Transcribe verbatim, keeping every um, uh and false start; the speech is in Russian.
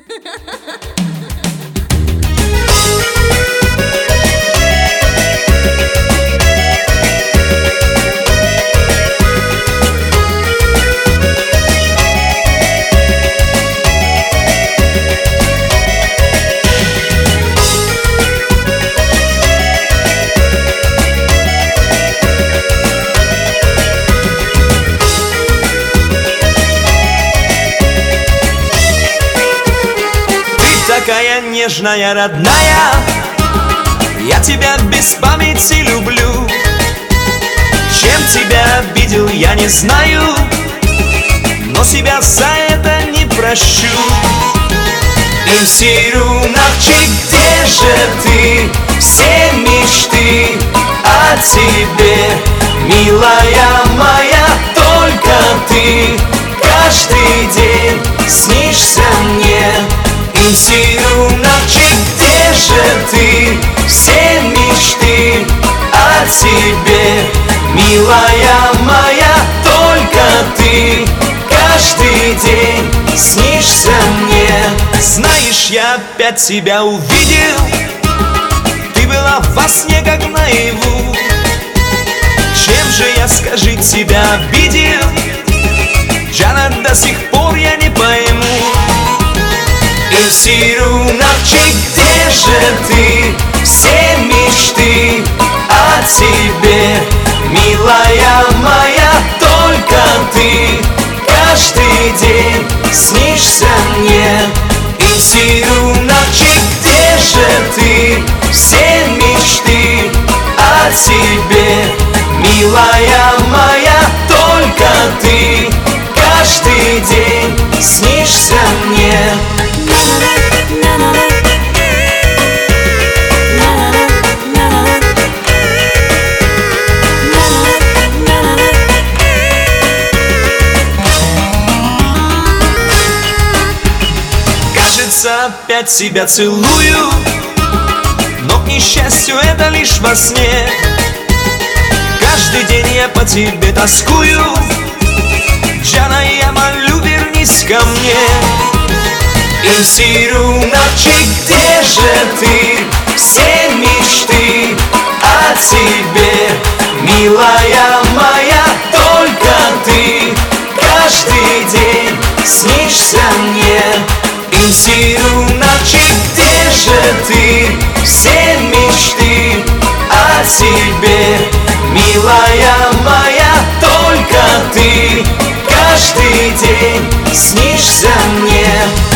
Такая нежная, родная, я тебя без памяти люблю. Чем тебя обидел, я не знаю, но себя за это не прощу. Инсирунавчик, где же ты? Все мечты о тебе, милая моя, только ты. Каждый день снишься мне. Инсирунавчик, где же ты? Все мечты о тебе, милая моя, только ты. Каждый день снишься мне. Знаешь, я опять тебя увидел. Ты была во сне, как наяву. Чем же я, скажи, тебя обидел? Джана, до сих пор я не пойму. Инсирунавчик, где же ты? Все мечты о тебе, милая моя, только ты. Каждый день снишься мне. Инсирунавчик, где же ты? Все мечты о тебе, милая моя, только ты. Каждый день снишься мне. Кажется, опять себя целую, но, к несчастью, это лишь во сне. Каждый день я по тебе тоскую. Джана, я молю, вернись ко мне. Инсирунавчик, где же ты? Все мечты о тебе, милая моя, только ты. Каждый день снишься мне. Инсирунавчик, где же ты? Все мечты о тебе, милая моя, только ты. Каждый день снишься мне.